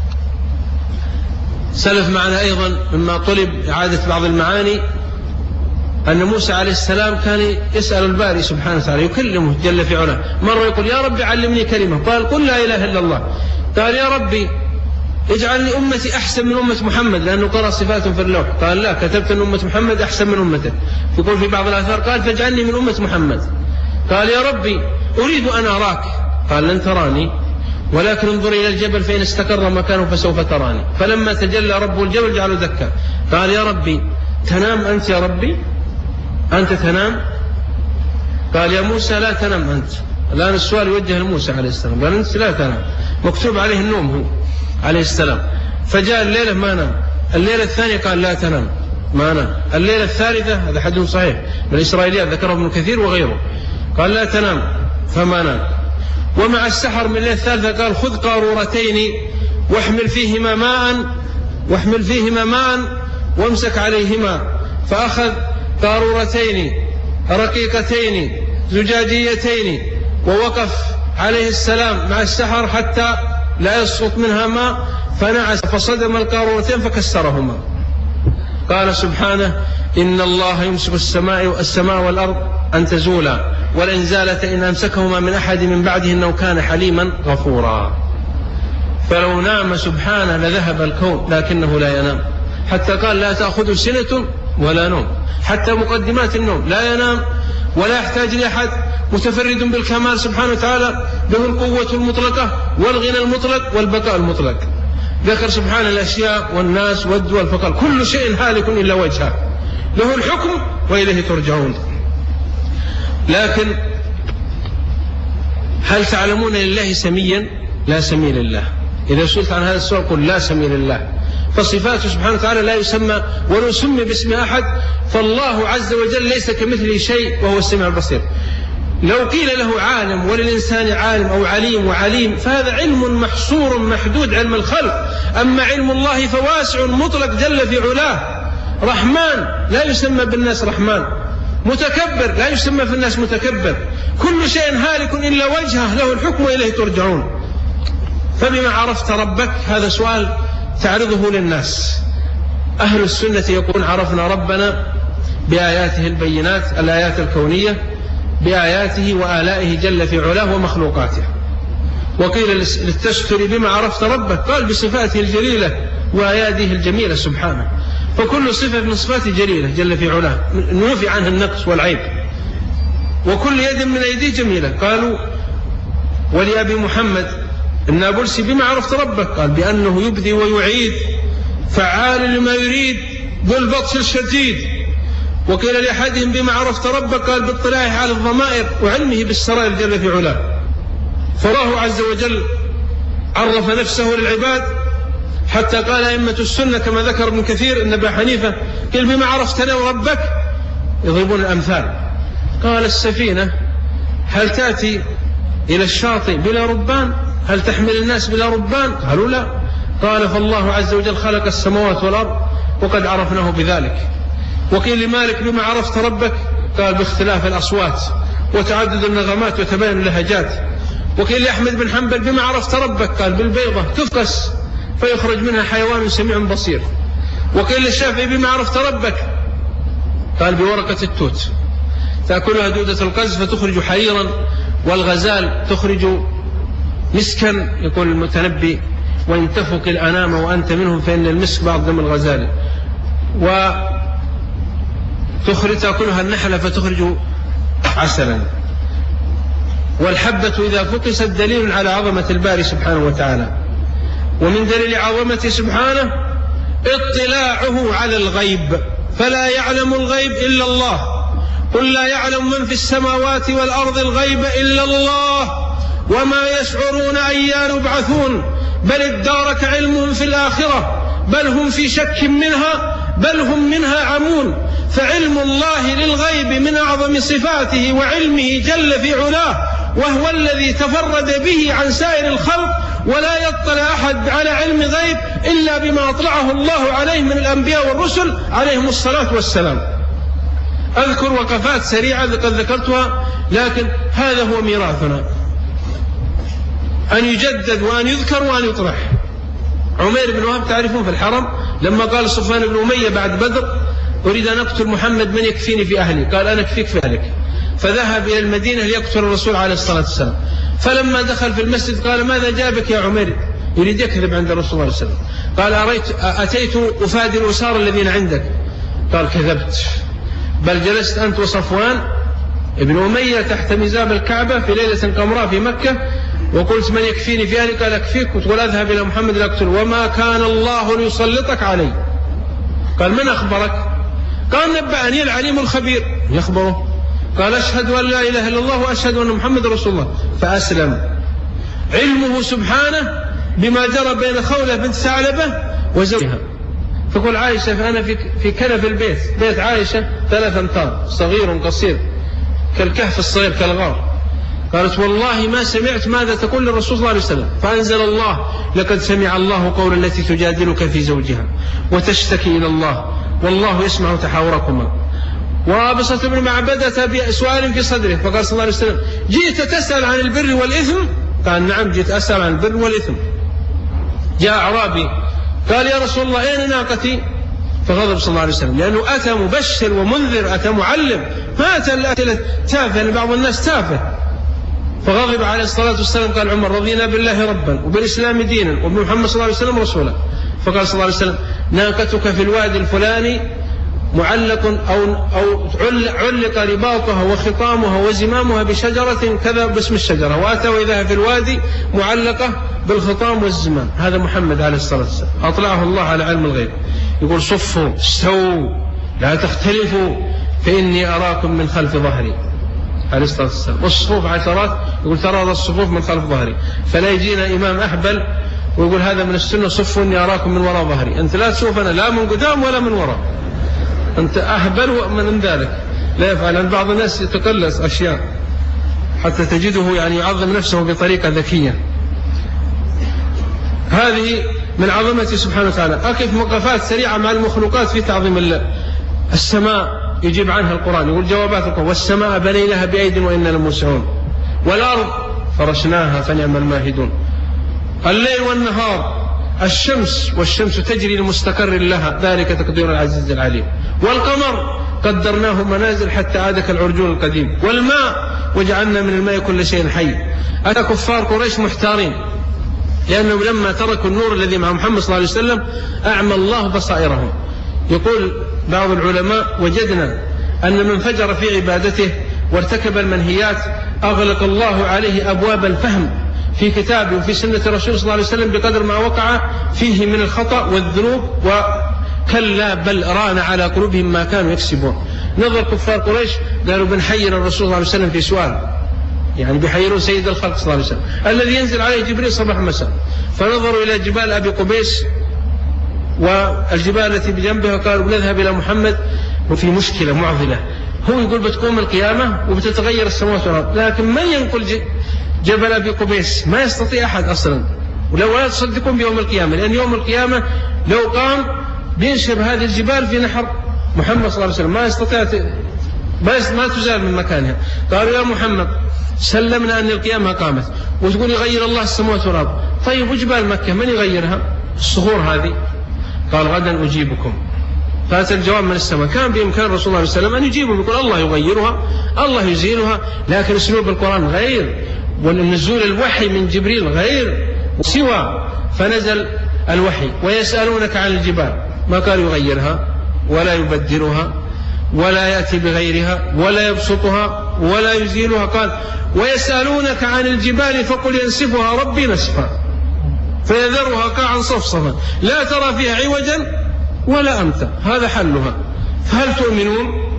سلف معنا أيضا مما طلب إعادة بعض المعاني أن موسى عليه السلام كان يسأل الباري سبحانه وتعالى، يكلمه جل في علاه. مرة يقول: يا ربي علمني كلمة. قال: قل لا إله إلا الله. قال: يا ربي اجعل لي أمتي أحسن من أمة محمد، لأنه قرأ صفات في اللوح. قال لا، كتبت أن أمة محمد أحسن من أمتك. يقول في بعض الآثار قال فاجعلني من أمة محمد. قال يا ربي أريد أن أراك. قال لن تراني ولكن انظر إلى الجبل فإن استقر مكانه فسوف تراني. فلما تجلى رب الجبل جعله دكا. قال يا ربي تنام أنت يا ربي؟ أنت تنام؟ قال يا موسى لا تنام أنت. الآن السؤال يوجه لموسى عليه السلام. قال أنت لا تنام، مكتوب عليه النوم هو عليه السلام. فجاء الليلة ما نام، الليلة الثانية قال لا تنام ما نام، الليلة الثالثة هذا حديث صحيح من الإسرائيليات ذكره ابن كثير وغيره قال لا تنام فما نام. ومع السحر من الليلة الثالثة قال خذ قارورتين واحمل فيهما ماء واحمل فيهما ماء وامسك عليهما. فأخذ قارورتين رقيقتين زجاجيتين ووقف عليه السلام مع السحر حتى لا يسقط منها ماء، فنعس فصدم القارورتين فكسرهما. قال سبحانه إن الله يمسك السماء السماء والأرض أن تزولا ولئن زالتا إن أمسكهما من أحد من بعده إنه كان حليما غفورا. فلو نام سبحانه لذهب الكون لكنه لا ينام، حتى قال لا تأخذ سنة ولا نوم، حتى مقدمات النوم لا ينام ولا يحتاج لأحد، متفرد بالكمال سبحانه وتعالى، له القوة المطلقة والغنى المطلق والبقاء المطلق. ذكر سبحانه الأشياء والناس والدول فقال كل شيء هالك إلا وجهه له الحكم وإليه ترجعون. لكن هل تعلمون لله سميا؟ لا سمي لله. إذا سئلت عن هذا السؤال قل لا سمي لله. فصفاته سبحانه وتعالى لا يسمى ولا سمي باسم أحد، فالله عز وجل ليس كمثله شيء وهو السميع البصير. لو قيل له عالم وللإنسان عالم أو عليم وعليم فهذا علم محصور محدود علم الخلق، أما علم الله فواسع مطلق جل في علاه. رحمن لا يسمى بالناس رحمن، متكبر لا يسمى في الناس متكبر، كل شيء هالك إلا وجهه له الحكم وإليه ترجعون. فبما عرفت ربك؟ هذا سؤال تعرضه للناس. أهل السنة يقولون عرفنا ربنا بآياته البينات الآيات الكونية، بآياته وآلائه جل في علاه ومخلوقاته. وقيل للتشكر بما عرفت ربك؟ قال بصفاته الجليلة وآياته الجميلة سبحانه. فكل صفة من صفاته جليلة جل في علاه نوفي عنها النقص والعيب، وكل يد من أيديه جميلة. قالوا ولأبي محمد النابلسي بما عرفت ربك؟ قال بأنه يبدي ويعيد فعال لما يريد ذو البطش الشديد. وقيل لأحدهم بما عرفت ربك؟ قال باطلاعه على الضمائر وعلمه بالسرائر جل في علاه. فراه عز وجل عرف نفسه للعباد، حتى قال أئمة السنة كما ذكر ابن كثير أن أبا حنيفة قال بما عرفتنا وربك؟ يضربون الأمثال. قال السفينة هل تأتي إلى الشاطئ بلا ربان؟ هل تحمل الناس بلا ربان؟ قالوا لا. قال فالله عز وجل خلق السماوات والأرض وقد عرفناه بذلك. وقيل لمالك بما عرفت ربك؟ قال باختلاف الأصوات وتعدد النغمات وتباين اللهجات. وقيل لأحمد بن حنبل بما عرفت ربك؟ قال بالبيضة تفقس فيخرج منها حيوان سميع بصير. وقيل للشافعي بما عرفت ربك؟ قال بورقة التوت تأكلها دودة القز فتخرج حريرا، والغزال تخرج مسكا. يقول المتنبي وإن تفك الأنام وأنت منهم فإن المسك بعض دم الغزال. وتخرج تأكلها النحلة فتخرج عسلا. والحبة إذا فقست دليل على عظمة الباري سبحانه وتعالى. ومن دليل عظمته سبحانه اطلاعه على الغيب، فلا يعلم الغيب إلا الله. قل لا يعلم من في السماوات والأرض الغيب إلا الله وما يشعرون أيان يبعثون بل ادارك علمهم في الآخرة بل هم في شك منها بل هم منها عمون. فعلم الله للغيب من أعظم صفاته وعلمه جل في علاه، وهو الذي تفرد به عن سائر الخلق، ولا يطلع أحد على علم غيب إلا بما أطلعه الله عليه من الأنبياء والرسل عليهم الصلاة والسلام. أذكر وقفات سريعة قد ذكرتها، لكن هذا هو ميراثنا، أن يجدد وأن يذكر وأن يطرح. عمير بن وهب تعرفون في الحرم لما قال صفوان بن أمية بعد بدر أريد أن أقتل محمد من يكفيني في أهلي؟ قال أنا أكفيك في أهلك. فذهب إلى المدينة ليقتل الرسول عليه الصلاة والسلام. فلما دخل في المسجد قال ماذا جابك يا عمير؟ يريد يكذب عند الرسول صلى الله عليه وسلم. قال أريت أتيت أفادي الأسار الذين عندك. قال كذبت، بل جلست أنت وصفوان ابن أمية تحت مزاب الكعبة في ليلة قمراء في مكة، وقلت من يكفيني في أهلي؟ قال أكفيك، وتقول أذهب إلى محمد لأقتله، وما كان الله ليسلطك علي. قال من أخبرك؟ قال نبأني العليم الخبير. يخبره؟ قال أشهد أن لا إله إلا الله وأشهد أن محمد رسول الله. فأسلم. علمه سبحانه بما جرى بين خولة بنت ثعلبة وزوجها. تقول عائشة فأنا في في كنف البيت، بيت عائشة ثلاث أمتار، صغير قصير كالكهف الصغير كالغار. قالت والله ما سمعت ماذا تقول للرسول صلى الله عليه وسلم. فأنزل الله لقد سمع الله قول التي تجادلك في زوجها وتشتكي إلى الله والله يسمع تحاوركما. وابصة بن معبدة بسؤال في صدره، فقال صلى الله عليه وسلم جئت تسأل عن البر والإثم؟ قال نعم جئت أسأل عن البر والإثم. جاء أعرابي قال يا رسول الله أين ناقتي؟ فغضب صلى الله عليه وسلم، لأنه أتى مبشر ومنذر، أتى معلم، ما أتى الأسئلة تافه، لأن بعض الناس تافه. فغضب عليه الصلاة والسلام. قال عمر رضينا بالله ربا وبالإسلام دينا وبمحمد صلى الله عليه وسلم رسولا. فقال صلى الله عليه وسلم ناقتك في الوادي الفلاني معلق أو, أو علق رباطها وخطامها وزمامها بشجرة كذا باسم الشجرة، وأتى وإذا في الوادي معلقة بالخطام والزمام. هذا محمد عليه الصلاة والسلام أطلعه الله على علم الغيب. يقول صفوا استووا لا تختلفوا فإني أراكم من خلف ظهري عليه الصلاة والسلام. والصفوف عشرات، يقول ترى الصفوف من خلف ظهري. فلا يجينا إمام أحبل ويقول هذا من السنة صفوا إني أراكم من وراء ظهري. أنت لا تشوفنا لا من قدام ولا من وراء، أنت أهبل من ذلك. لا يفعل. أن بعض الناس يتقلص أشياء حتى تجده يعني يعظم نفسه بطريقة ذكية. هذه من عظمته سبحانه وتعالى. أقف وقفات سريعة مع المخلوقات في تعظيم الله. السماء يجيب عنها القرآن، يقول جوابات القرآن والسماء بنيناها بأيد وإنا لموسعون، والأرض فرشناها فنعم الماهدون. الليل والنهار، الشمس والشمس تجري لمستقر لها ذلك تقدير العزيز العليم. والقمر قدرناه منازل حتى عاد كالعرجون القديم. والماء وجعلنا من الماء كل شيء حي. أتى كفار قريش محتارين، لأنهم لما تركوا النور الذي مع محمد صلى الله عليه وسلم أعمى الله بصائرهم. يقول بعض العلماء وجدنا أن من فجر في عبادته وارتكب المنهيات أغلق الله عليه أبواب الفهم في كتابه وفي سنة الرسول صلى الله عليه وسلم بقدر ما وقع فيه من الخطأ والذنوب، وكلا بل ران على قلوبهم ما كانوا يكسبون. نظر كفار قريش قالوا بنحير الرسول صلى الله عليه وسلم في سؤال، يعني بيحيرون سيد الخلق صلى الله عليه وسلم الذي ينزل عليه جبريل صباح مساء. فنظروا إلى جبال أبي قبيس والجبال التي بجنبها قالوا نذهب إلى محمد وفي مشكلة معضلة. هو يقول بتقوم القيامة وبتتغير السماوات والأرض، لكن من ينقل جبل أبي قبيس؟ ما يستطيع أحد أصلا. ولو لا تصدقون بيوم القيامة، لأن يوم القيامة لو قام بينشب هذه الجبال في نحر محمد صلى الله عليه وسلم، ما يستطيع بس ما تزال من مكانها. قالوا يا محمد سلمنا أن القيامة قامت وتقول يغير الله السماوات والأرض، طيب وجبال مكة من يغيرها؟ الصخور هذه. قال غدا أجيبكم. فأتى الجواب من السماء. كان بإمكان رسول الله صلى الله عليه وسلم أن يجيبهم، يقول الله يغيرها الله يزيلها، لكن أسلوب القرآن غير، والنزول الوحي من جبريل غير سوى. فنزل الوحي ويسألونك عن الجبال، ما قال يغيرها ولا يبدلها ولا يأتي بغيرها ولا يبسطها ولا يزيلها. قال ويسألونك عن الجبال فقل ينسفها ربي نسفا فيذرها قاعا صفصفا لا ترى فيها عوجا ولا أمتا، هذا حلها. فهل تؤمنون؟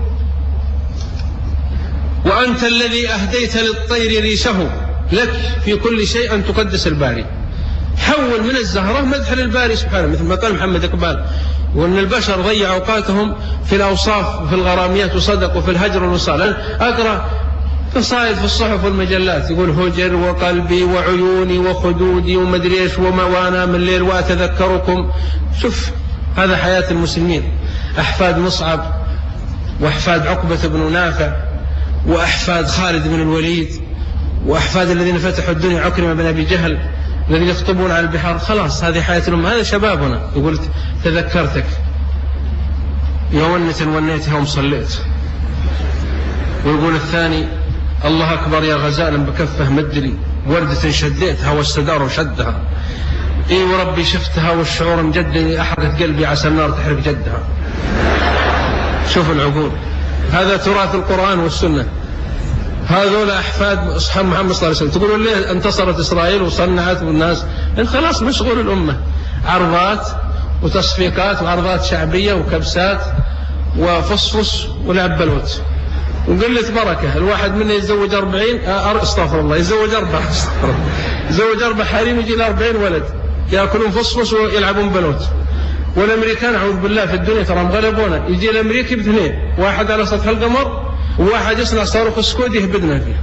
وأنت الذي أهديت للطير ريشه لك في كل شيء أن تقدس الباري. حول من الزهرة مدح للباري سبحانه، مثل ما قال محمد إقبال، وأن البشر ضيعوا أوقاتهم في الأوصاف وفي الغراميات وصدقوا في الهجر والوصال. أقرأ قصائد في الصحف والمجلات يقول هجر وقلبي وعيوني وخدودي ومدري ايش وما وانا من الليل وأتذكركم. شوف هذا حياة المسلمين، أحفاد مصعب وأحفاد عقبة بن نافع وأحفاد خالد بن الوليد وأحفاد الذين فتحوا الدنيا، عكرمة بن أبي جهل الذين يخطبون على البحار. خلاص هذه حياة الأمة، هذا شبابنا. يقول تذكرتك يا ونت ونيت يوم صليت. ويقول الثاني الله أكبر يا غزالا بكفه مدلي وردة شديتها واستدار وشدها. إي وربي شفتها والشعور مجدد أحرقت قلبي عسى النار تحرق جدها. شوف العقول، هذا تراث القرآن والسنة. هذول أحفاد أصحاب محمد صلى الله عليه وسلم. تقولون ليه انتصرت إسرائيل وصنعت والناس؟ إن خلاص مشغول الأمة، عرضات وتصفيقات وعرضات شعبية وكبسات وفصفص ولعب بلوت وقلة بركة. الواحد منا يتزوج أربعين استغفر الله يتزوج أربعة يتزوج أربع حريم يجي له أربعين ولد يأكلون فصفص ويلعبون بلوت. والأمريكان أعوذ بالله في الدنيا ترى مغلبونا. يجي الأمريكي باثنين، واحد على سطح القمر وواحد يصنع صاروخ سكود يهبدنا فيه.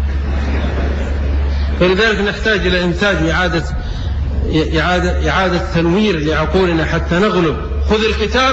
فلذلك نحتاج إلى إنتاج إعادة إعادة إعادة تنوير لعقولنا حتى نغلب. خذ الكتاب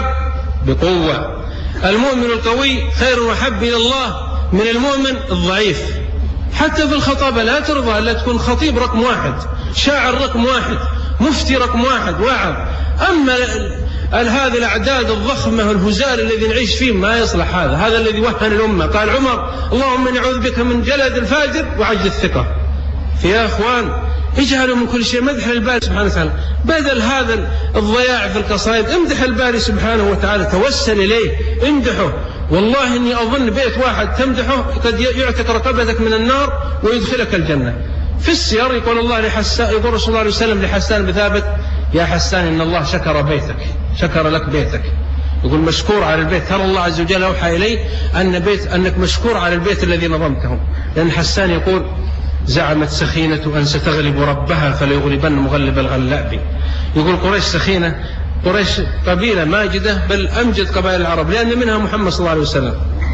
بقوة. المؤمن القوي خير وحب إلى الله من المؤمن الضعيف. حتى في الخطابة لا ترضى ألا تكون خطيب رقم واحد، شاعر رقم واحد، مفتي رقم واحد، واعظ. أما هذه الأعداد الضخمة والهزال الذي نعيش فيه ما يصلح. هذا هذا الذي وهن الأمة. قال عمر اللهم إني أعوذ بك من جلد الفاجر وعجز الثقة. فيا أخوان اجعلوا من كل شيء مدح الباري سبحانه وتعالى بدل هذا الضياع في القصائد. امدح الباري سبحانه وتعالى، توسل إليه، امدحه. والله إني أظن بيت واحد تمدحه قد يعتق رقبتك من النار ويدخلك الجنة. في السير يقول الله لحسان، يقول رسول الله عليه وسلم لحسان بثابت يا حسان إن الله شكر بيتك، شكر لك بيتك. يقول مشكور على البيت. ترى الله عز وجل أوحى إلي أن بيت أنك مشكور على البيت الذي نظمته. لأن حسان يقول زعمت سخينة أن ستغلب ربها فليغلبن مغلب الغلاب. يقول قريش سخينة، قريش قبيلة ماجدة بل أمجد قبائل العرب لأن منها محمد صلى الله عليه وسلم،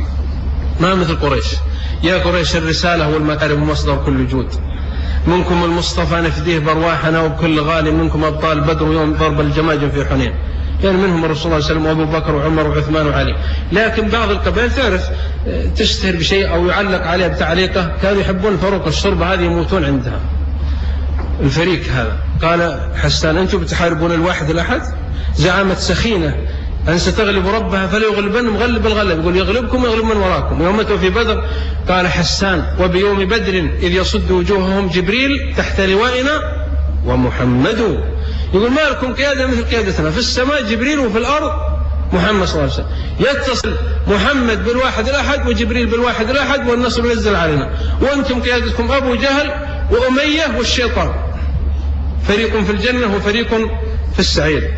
ما مثل قريش. يا قريش الرسالة والمكارم مصدر كل جود، منكم المصطفى نفديه برواحنا وبكل غالي، منكم أبطال بدر يوم ضرب الجماجم في حنين. يعني منهم الرسول صلى الله عليه وسلم وأبو بكر وعمر وعثمان وعلي. لكن بعض القبائل تعرف تشتهر بشيء أو يعلق عليها بتعليقه. كانوا يحبون فروق الشربة هذه يموتون عندها. الفريق هذا قال حسان أنتم بتحاربون الواحد الأحد. زعمت سخينة أن ستغلب ربها فليغلبن مغلب الغلب. يقول يغلبكم ويغلب من وراكم. يوم في بدر قال حسان وبيوم بدر إذ يصد وجوههم جبريل تحت لوائنا ومحمد. يقول ما لكم قيادة مثل قيادتنا، في السماء جبريل وفي الأرض محمد صلى الله عليه وسلم. يتصل محمد بالواحد الأحد وجبريل بالواحد الأحد والنصر ينزل علينا، وأنتم قيادتكم أبو جهل وأمية والشيطان. فريق في الجنة وفريق في السعير.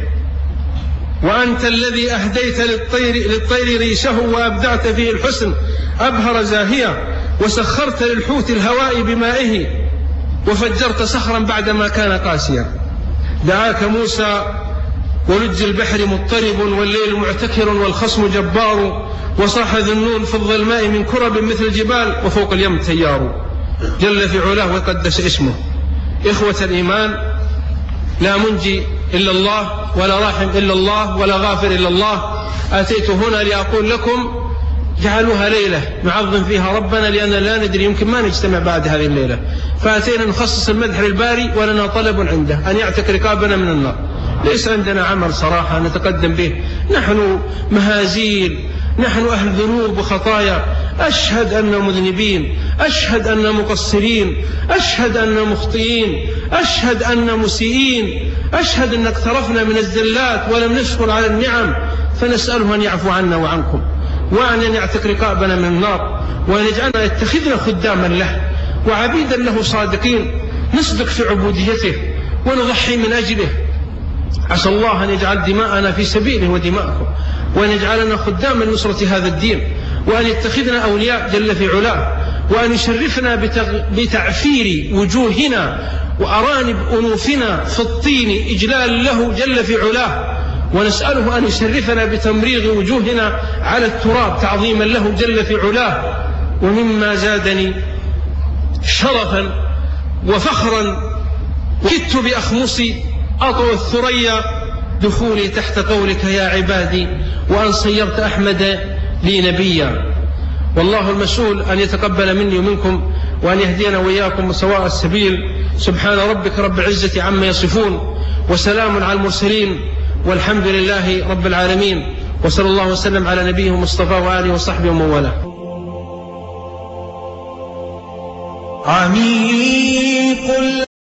وأنت الذي أهديت للطير, للطير ريشه وأبدعت فيه الحسن أبهر زاهية، وسخرت للحوت الهواء بمائه وفجرت صخرا بعدما كان قاسيا. دعاك موسى ولج البحر مضطرب والليل معتكر والخصم جبار، وصاح ذو النون في الظلماء من كرب مثل الجبال وفوق اليم تيار. جل في علاه وقدس اسمه. إخوة الإيمان لا منجي إلا الله ولا راحم إلا الله ولا غافر إلا الله. أتيت هنا لأقول لكم جعلوها ليلة نعظم فيها ربنا لأننا لا ندري يمكن ما نجتمع بعد هذه الليلة. فأتينا نخصص المدح للباري ولنا طلب عنده أن يعتق رقابنا من النار. ليس عندنا عمل صراحة نتقدم به، نحن مهازيل، نحن أهل ذنوب وخطايا. أشهد أن مذنبين، أشهد أن مقصرين، أشهد أن مخطئين، أشهد أن مسيئين، أشهد أن اقترفنا من الزلات ولم نشكر على النعم. فنسأله أن يعفو عنا وعنكم، وأن يعتق رقابنا من النار، وأن يجعلنا يتخذنا خداما له وعبيدا له صادقين، نصدق في عبوديته ونضحي من أجله. عسى الله أن يجعل دماءنا في سبيله ودماءكم، وأن يجعلنا خداما لنصرة هذا الدين، وأن يتخذنا أولياء جل في علاه، وأن يشرفنا بتعفير وجوهنا وأرانب أنوفنا في الطين إجلال له جل في علاه. ونسأله أن يشرفنا بتمريغ وجوهنا على التراب تعظيما له جل في علاه. ومما زادني شرفا وفخرا كدت بأخمصي أطوى الثريا دخولي تحت قولك يا عبادي، وأن صيرت أحمد لي نبيا. والله المسؤول أن يتقبل مني ومنكم وأن يهدينا وإياكم سواء السبيل. سبحان ربك رب العزة عما يصفون، وسلام على المرسلين، والحمد لله رب العالمين. وصلى الله وسلم على نبيه مصطفى وآله وصحبه ومن والاه. عميق